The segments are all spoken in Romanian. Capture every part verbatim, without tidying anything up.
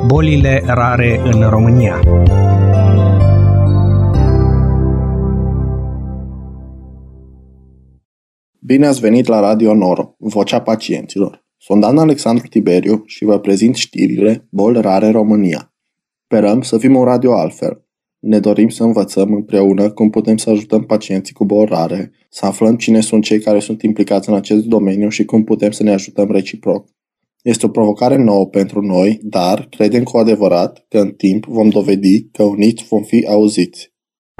Bolile rare în România. Bine ați venit la Radio Noro, vocea pacienților. Sunt Dan Alexandru Tiberiu și vă prezint știrile Boli rare în România. Sperăm să fim un radio altfel. Ne dorim să învățăm împreună cum putem să ajutăm pacienții cu boli rare, să aflăm cine sunt cei care sunt implicați în acest domeniu și cum putem să ne ajutăm reciproc. Este o provocare nouă pentru noi, dar credem cu adevărat că în timp vom dovedi că uniți vom fi auziți.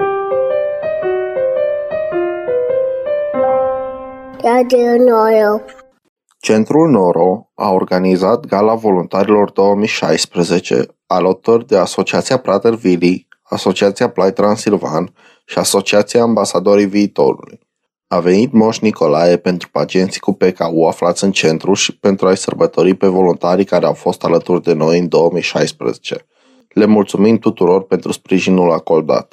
Radio Noro. Centrul Noro a organizat Gala Voluntarilor două mii șaisprezece, alături de Asociația Prater Willi, Asociația Plai Transilvan și Asociația Ambasadorii Viitorului. A venit Moș Nicolae pentru pacienții cu P K U aflați în centru și pentru a-i sărbători pe voluntarii care au fost alături de noi în două mii șaisprezece. Le mulțumim tuturor pentru sprijinul acordat.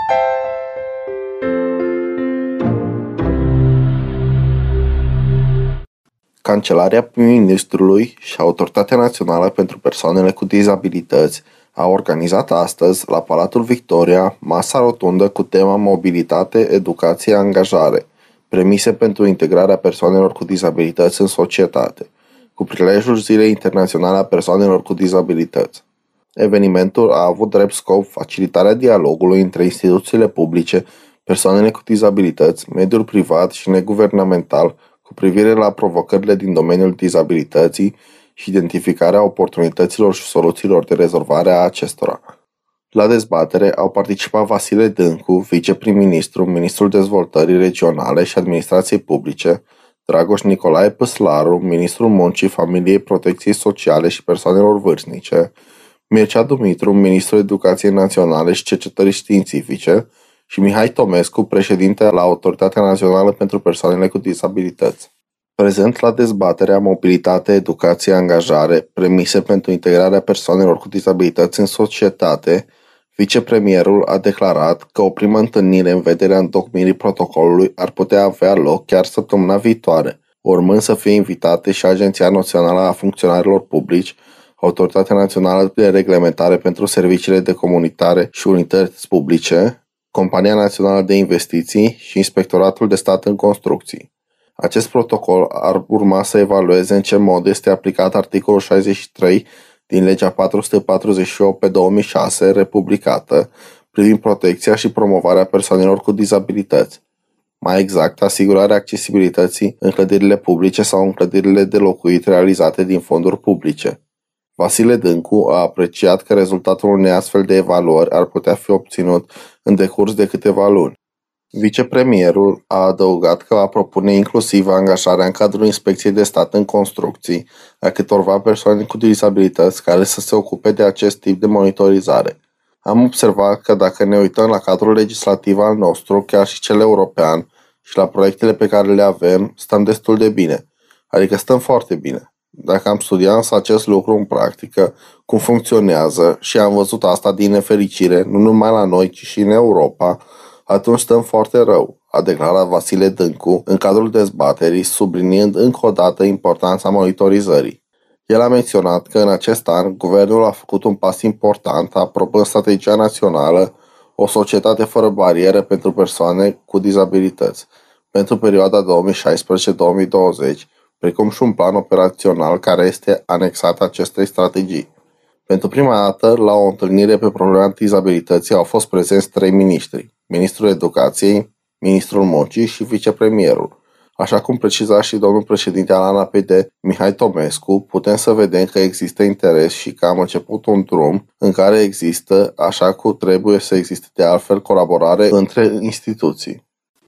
Cancelarea prim-ministrului și Autoritatea Națională pentru Persoanele cu Dizabilități a organizat astăzi, la Palatul Victoria, masa rotundă cu tema Mobilitate, Educație, Angajare, premise pentru integrarea persoanelor cu dizabilități în societate, cu prilejul Zilei Internaționale a Persoanelor cu Dizabilități. Evenimentul a avut drept scop facilitarea dialogului între instituțiile publice, persoanele cu dizabilități, mediul privat și neguvernamental cu privire la provocările din domeniul dizabilității și identificarea oportunităților și soluțiilor de rezolvare a acestora. La dezbatere au participat Vasile Dâncu, viceprim-ministru, ministrul dezvoltării regionale și administrației publice, Dragoș Nicolae Păslaru, ministrul muncii, familiei, protecției sociale și persoanelor vârstnice, Mircea Dumitru, ministrul educației naționale și cercetării științifice și Mihai Tomescu, președinte la Autoritatea Națională pentru Persoanele cu Dizabilități. Prezent la dezbaterea Mobilitate, Educație, Angajare, premise pentru integrarea persoanelor cu dizabilități în societate, vicepremierul a declarat că o primă întâlnire în vederea întocmirii protocolului ar putea avea loc chiar săptămâna viitoare, urmând să fie invitate și Agenția Națională a Funcționarilor Publici, Autoritatea Națională de Reglementare pentru Serviciile de Comunitare și Unități Publice, Compania Națională de Investiții și Inspectoratul de Stat în Construcții. Acest protocol ar urma să evalueze în ce mod este aplicat articolul șaizeci și trei din legea patru sute patruzeci și opt pe două mii șase, republicată, privind protecția și promovarea persoanelor cu dizabilități. Mai exact, asigurarea accesibilității în clădirile publice sau în clădirile de locuit realizate din fonduri publice. Vasile Dâncu a apreciat că rezultatul unei astfel de evaluări ar putea fi obținut în decurs de câteva luni. Vicepremierul a adăugat că va propune inclusiv angajarea în cadrul Inspecției de Stat în Construcții a câtorva persoane cu dizabilități care să se ocupe de acest tip de monitorizare. Am observat că dacă ne uităm la cadrul legislativ al nostru, chiar și cel european, și la proiectele pe care le avem, stăm destul de bine. Adică stăm foarte bine. Dacă am studiat însă acest lucru în practică, cum funcționează, și am văzut asta din nefericire, nu numai la noi, ci și în Europa, atunci stăm foarte rău, a declarat Vasile Dâncu în cadrul dezbaterii, subliniind încă o dată importanța monitorizării. El a menționat că în acest an guvernul a făcut un pas important aprobând strategia națională O societate fără bariere pentru persoane cu dizabilități pentru perioada două mii șaisprezece două mii douăzeci, precum și un plan operațional care este anexat acestei strategii. Pentru prima dată, la o întâlnire pe problema dizabilității au fost prezenți trei miniștri, ministrul educației, ministrul muncii și vicepremierul. Așa cum preciza și domnul președinte al A N P D, Mihai Tomescu, putem să vedem că există interes și că am început un drum în care există, așa cum trebuie să existe de altfel, colaborare între instituții.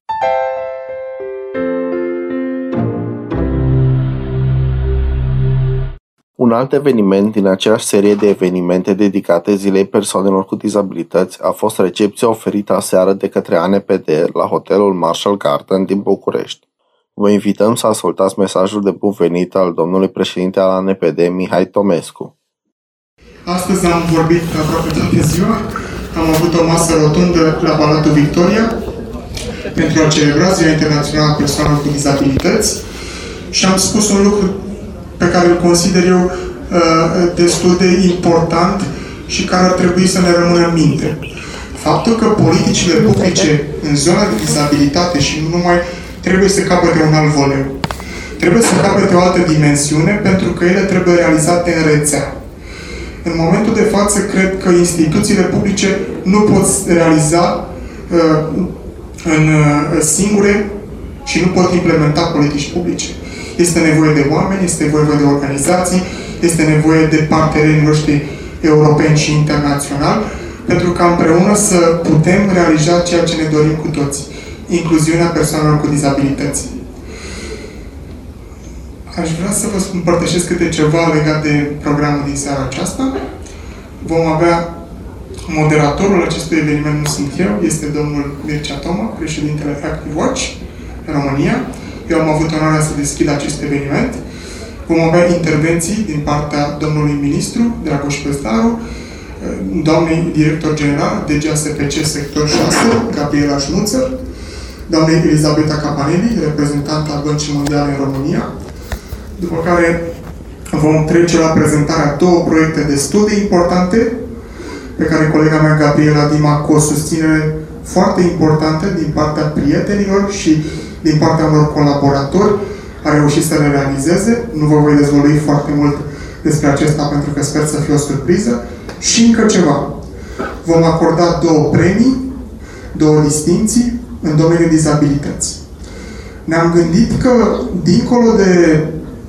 Un alt eveniment din aceeași serie de evenimente dedicate Zilei Persoanelor cu Dizabilități a fost recepția oferită aseară de către A N P D la hotelul Marshall Garden din București. Vă invităm să ascultați mesajul de bun venit al domnului președinte al A N P D, Mihai Tomescu. Astăzi am vorbit aproape toată ziua, am avut o masă rotundă la Palatul Victoria pentru a celebra Ziua Internațională a Persoanelor cu Dizabilități și am spus un lucru pe care îl consider eu destul de important și care ar trebui să ne rămână în minte. Faptul că politicile publice în zona de dizabilitate și nu numai trebuie să capete un alt voleu. Trebuie să capete o altă dimensiune pentru că ele trebuie realizate în rețea. În momentul de față, cred că instituțiile publice nu pot realiza uh, în uh, singure și nu pot implementa politici publice. Este nevoie de oameni, este nevoie de organizații, este nevoie de parteneri noștri europeni și internaționali, pentru ca împreună să putem realiza ceea ce ne dorim cu toții, incluziunea persoanelor cu dizabilități. Aș vrea să vă împărtășesc câte ceva legat de programul din seara aceasta. Vom avea moderatorul acestui eveniment, nu sunt eu, este domnul Mircea Toma, președintele Active Watch România. Eu am avut onoarea să deschid acest eveniment. Vom avea intervenții din partea domnului ministru, Dragoș Păstaru, doamnei director general D G A S P C sector șase, Gabriela Șnuță, doamnei Elisabeta Capanelli, reprezentant al Băncii Mondiale în România, după care vom trece la prezentarea două proiecte destul de importante, pe care colega mea Gabriela Dima, cu o susținere foarte importantă din partea prietenilor și din partea unor colaboratori, a reușit să le realizeze. Nu vă voi dezvălui foarte mult despre acesta, pentru că sper să fie o surpriză. Și încă ceva. Vom acorda două premii, două distinții în domeniul dizabilității. Ne-am gândit că, dincolo de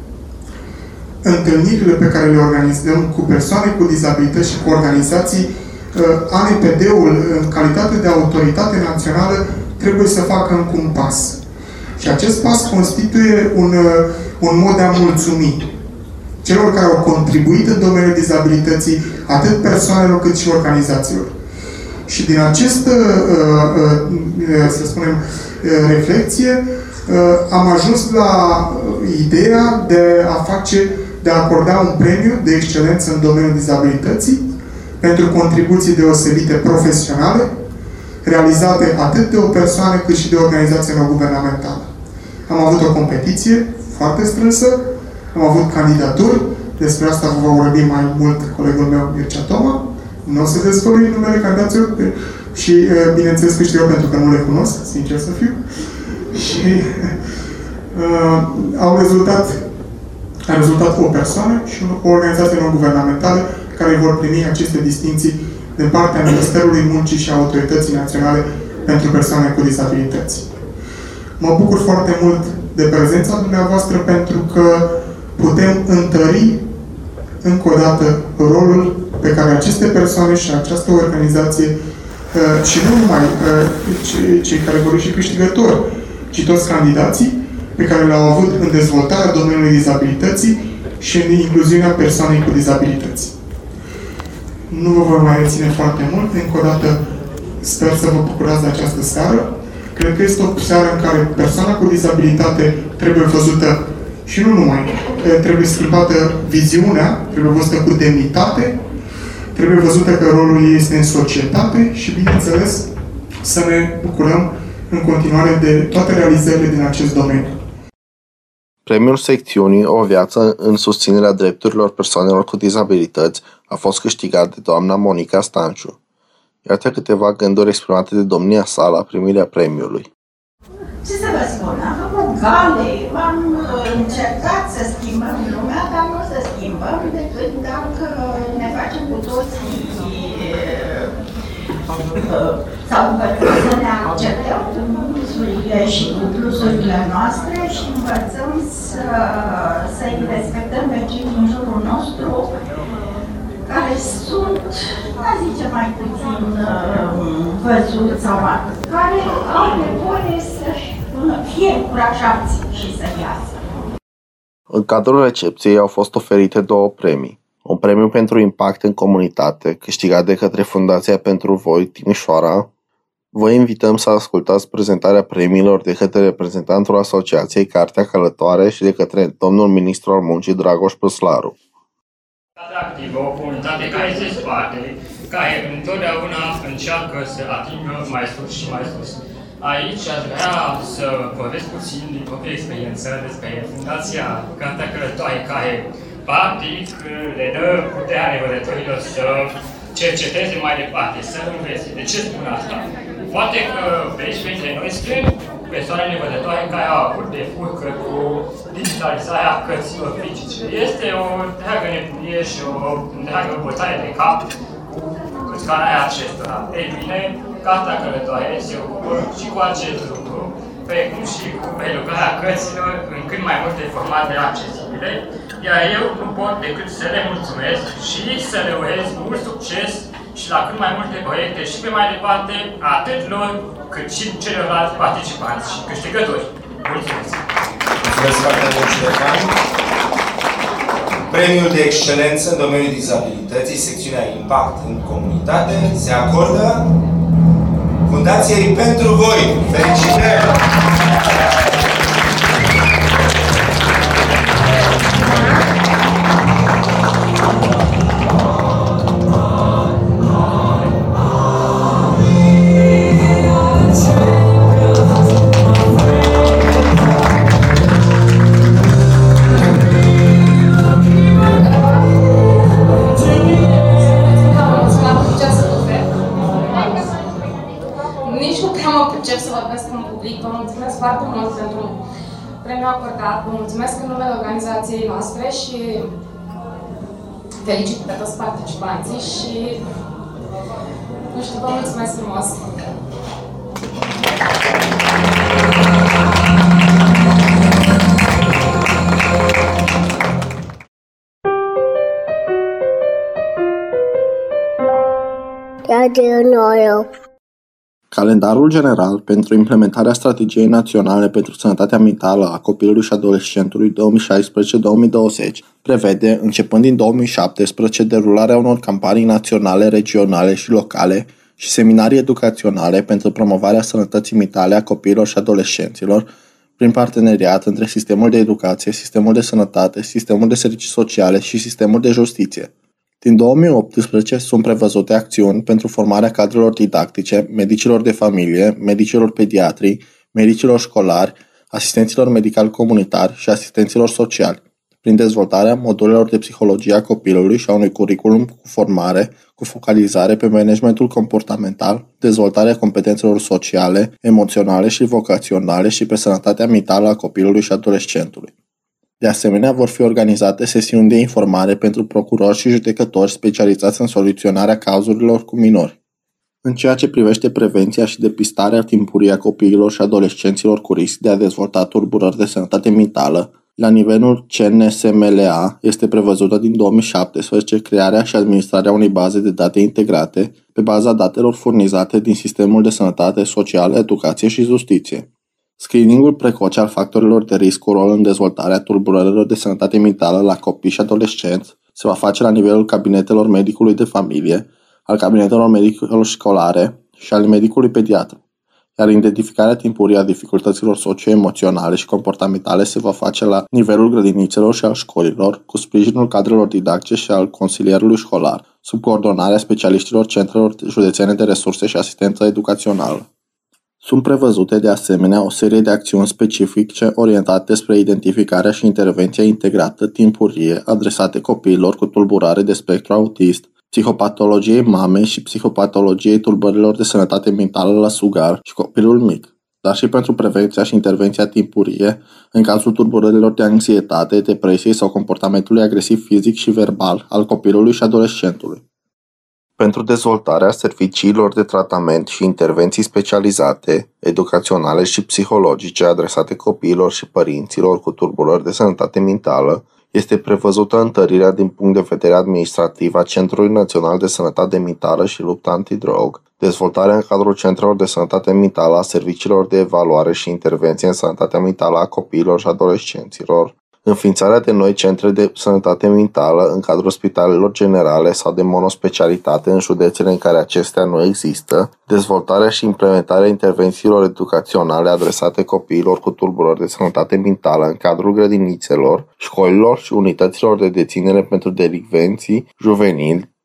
întâlnirile pe care le organizăm cu persoane cu dizabilități și cu organizații, A N P D-ul, în calitate de autoritate națională, trebuie să facă încă un pas. Și acest pas constituie un, un mod de a mulțumi celor care au contribuit în domeniul dizabilității, atât persoanelor cât și organizațiilor. Și din această, să spunem, reflexie, am ajuns la ideea de a face, de a acorda un premiu de excelență în domeniul dizabilității pentru contribuții deosebite profesionale, realizate atât de o persoană cât și de o organizație non-guvernamentală. Am avut o competiție foarte strânsă, am avut candidaturi, despre asta vă va vorbi mai mult colegul meu Mircea Toma. Nu o să dezvălui numele candidaților și, bineînțeles, că știu eu pentru că nu le cunosc, sincer să fiu. Și uh, au rezultat, a rezultat o persoană și o organizație non-guvernamentală care vor primi aceste distinții din partea Ministerului Muncii și Autorității Naționale pentru Persoane cu Dizabilități. Mă bucur foarte mult de prezența dumneavoastră pentru că putem întări încă o dată rolul pe care aceste persoane și această organizație și nu numai cei care vor fi câștigători, ci toți candidații pe care le-au avut în dezvoltarea domeniului dizabilității și în incluziunea persoanei cu dizabilități. Nu vă voi mai reține foarte mult. Încă o dată sper să vă bucurați de această seară. Cred că este o seară în care persoana cu dizabilitate trebuie văzută și nu numai. Trebuie schimbată viziunea, trebuie văzută cu demnitate, trebuie văzută că rolul ei este în societate și, bineînțeles, să ne bucurăm în continuare de toate realizările din acest domeniu. Premiul secțiunii O viață în susținerea drepturilor persoanelor cu dizabilități a fost câștigat de doamna Monica Stanciu. Iată câteva gânduri exprimate de domnia sa la primirea premiului. Ce să vă spun, am făcut gale, am încercat să schimbăm lumea, dar nu să schimbăm decât dacă ne facem cu toții sau să ne acceptăm cu minusurile și cu plusurile noastre și învățăm să, să-i respectăm pe cei din jurul nostru care sunt, a zice, mai puțin văzuți sau atât, care au nevoie să fie încurajați și să iasă. În cadrul recepției au fost oferite două premii. Un premiu pentru impact în comunitate, câștigat de către Fundația Pentru Voi Timișoara. Vă invităm să ascultați prezentarea premiilor de către reprezentantul Asociației Cartea Călătoare și de către domnul ministru al Muncii Dragoș Păslaru. Activă, o comunitate care se spate, care întotdeauna încearcă să atingă mai sus și mai sus. Aici aș vrea să vorbesc puțin din propria experiență despre Fundația Cartea Călătoare, care practic le dă puterea nevădătorilor să cerceteze mai departe, să învețe. De ce spun asta? Poate că pe aici, printre noi, sunt persoane nevădătoare care au avut de furcă cu digitalizarea cărților fizice. Este o întreagă nebunie și o întreagă bătaie de cap cu scanarea acestora. Ei bine, Carta Călătoare se ocupă și cu acest lucru, precum și cu prelucrarea cărților în cât mai multe formate accesibile, iar eu nu pot decât să le mulțumesc și să le urez mult succes și la cât mai multe proiecte și pe mai departe, atât lor, cât și celorlalți participanți și câștigători. Mulțumesc! Mulțumesc foarte mult, Ștefan! Premiul de excelență în domeniul dizabilității, secțiunea Impact în comunitate, se acordă Fundației Pentru Voi. Felicitări! Foarte mult pentru premiul acordat. Vă mulțumesc în numele organizației noastre și felicit pe toți participanții și nu știu, vă mulțumesc frumos! Calendarul general pentru implementarea Strategiei Naționale pentru Sănătatea Mentală a Copilului și Adolescentului două mii șaisprezece două mii douăzeci prevede, începând din două mii șaptesprezece, derularea unor campanii naționale, regionale și locale și seminarii educaționale pentru promovarea sănătății mentale a copiilor și adolescenților prin parteneriat între sistemul de educație, sistemul de sănătate, sistemul de servicii sociale și sistemul de justiție. Din două mii optsprezece sunt prevăzute acțiuni pentru formarea cadrelor didactice, medicilor de familie, medicilor pediatri, medicilor școlari, asistenților medical comunitari și asistenților sociali, prin dezvoltarea modulelor de psihologie a copilului și a unui curriculum cu formare, cu focalizare pe managementul comportamental, dezvoltarea competențelor sociale, emoționale și vocaționale și pe sănătatea mentală a copilului și adolescentului. De asemenea, vor fi organizate sesiuni de informare pentru procurori și judecători specializați în soluționarea cauzurilor cu minori. În ceea ce privește prevenția și depistarea timpurie a copiilor și adolescenților cu risc de a dezvolta tulburări de sănătate mentală, la nivelul C N S M L A este prevăzută din două mii șaptesprezece crearea și administrarea unei baze de date integrate pe baza datelor furnizate din sistemul de sănătate socială, educație și justiție. Screeningul precoce al factorilor de risc cu rol în dezvoltarea tulburărilor de sănătate mentală la copii și adolescenți se va face la nivelul cabinetelor medicului de familie, al cabinetelor medicilor școlare și al medicului pediatru, iar identificarea timpurie a dificultăților socio-emoționale și comportamentale se va face la nivelul grădinițelor și al școlilor, cu sprijinul cadrelor didactice și al consilierului școlar, sub coordonarea specialiștilor centrelor județene de resurse și asistență educațională. Sunt prevăzute de asemenea o serie de acțiuni specifice orientate spre identificarea și intervenția integrată timpurie adresate copiilor cu tulburare de spectru autist, psihopatologiei mamei și psihopatologiei tulburărilor de sănătate mentală la sugar și copilul mic, dar și pentru prevenția și intervenția timpurie în cazul tulburărilor de anxietate, depresie sau comportamentului agresiv fizic și verbal al copilului și adolescentului. Pentru dezvoltarea serviciilor de tratament și intervenții specializate, educaționale și psihologice adresate copiilor și părinților cu tulburări de sănătate mentală, este prevăzută întărirea din punct de vedere administrativ a Centrului Național de Sănătate Mentală și Luptă Antidrog, dezvoltarea în cadrul centrelor de sănătate mentală a serviciilor de evaluare și intervenție în sănătatea mentală a copiilor și adolescenților, înființarea de noi centre de sănătate mentală în cadrul spitalelor generale sau de monospecialitate în județele în care acestea nu există, dezvoltarea și implementarea intervențiilor educaționale adresate copiilor cu tulburări de sănătate mentală în cadrul grădinițelor, școlilor și unităților de deținere pentru delicvenții juvenili,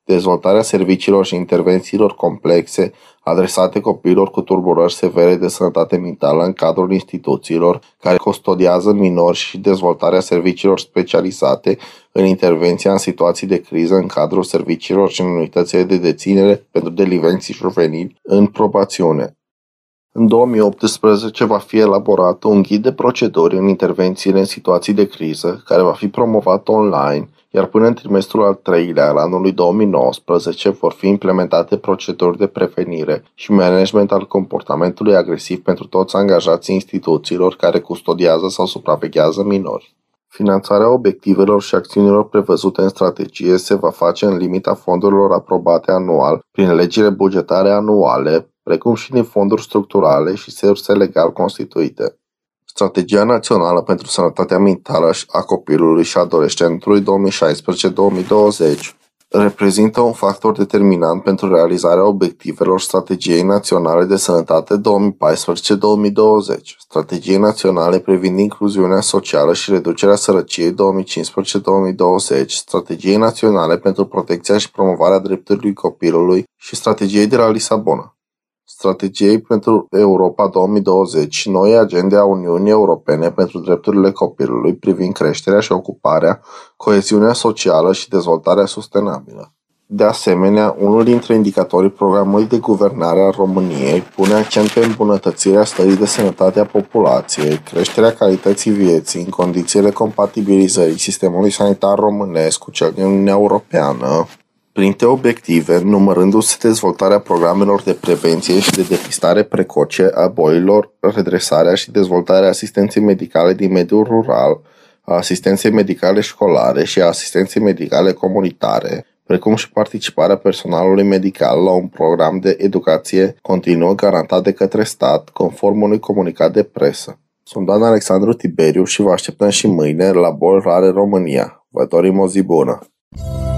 dezvoltarea serviciilor și intervențiilor complexe adresate copiilor cu tulburări severe de sănătate mentală în cadrul instituțiilor care custodiază minori și dezvoltarea serviciilor specializate în intervenția în situații de criză în cadrul serviciilor și în unitățile de deținere pentru delinvenții juvenili în probațiune. În două mii optsprezece va fi elaborat un ghid de proceduri în intervențiile în situații de criză, care va fi promovat online, iar până în trimestrul al treilea al anului două mii nouăsprezece vor fi implementate proceduri de prevenire și management al comportamentului agresiv pentru toți angajații instituțiilor care custodiază sau supraveghează minori. Finanțarea obiectivelor și acțiunilor prevăzute în strategie se va face în limita fondurilor aprobate anual prin legile bugetare anuale, precum și din fonduri structurale și surse legal constituite. Strategia Națională pentru Sănătatea Mentală a Copilului și Adolescentului două mii șaisprezece două mii douăzeci reprezintă un factor determinant pentru realizarea obiectivelor Strategiei Naționale de Sănătate două mii paisprezece două mii douăzeci, Strategiei Naționale privind incluziunea socială și reducerea sărăciei două mii cincisprezece două mii douăzeci, Strategiei Naționale pentru Protecția și Promovarea Drepturilor Copilului și Strategiei de la Lisabona. Strategiei pentru Europa două mii douăzeci și noi agende a Uniunii Europene pentru drepturile copilului privind creșterea și ocuparea, coeziunea socială și dezvoltarea sustenabilă. De asemenea, unul dintre indicatorii programului de guvernare al României pune accent pe îmbunătățirea stării de sănătate a populației, creșterea calității vieții în condițiile compatibilizării sistemului sanitar românesc cu cel din Uniunea Europeană, printre obiective, numărându-se dezvoltarea programelor de prevenție și de depistare precoce a bolilor, redresarea și dezvoltarea asistenței medicale din mediul rural, a asistenței medicale școlare și a asistenței medicale comunitare, precum și participarea personalului medical la un program de educație continuă garantat de către stat, conform unui comunicat de presă. Sunt Dan Alexandru Tiberiu și vă așteptăm și mâine la Boli Rare România. Vă dorim o zi bună!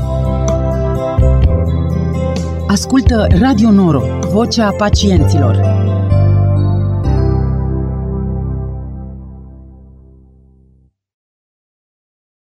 Ascultă Radio Noro, vocea pacienților.